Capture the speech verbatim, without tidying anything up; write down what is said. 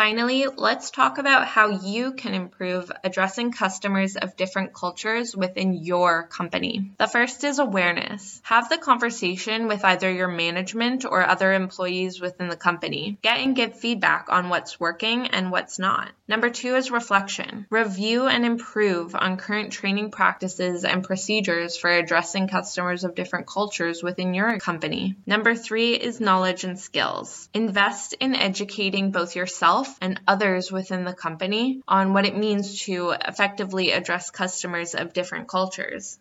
Finally, let's talk about how you can improve addressing customers of different cultures within your company. The first is awareness. Have the conversation with either your management or other employees within the company. Get and give feedback on what's working and what's not. Number two is reflection. Review and improve on current training practices and procedures for addressing customers of different cultures within your company. Number three is knowledge and skills. Invest in educating both yourself and others within the company on what it means to effectively address customers of different cultures.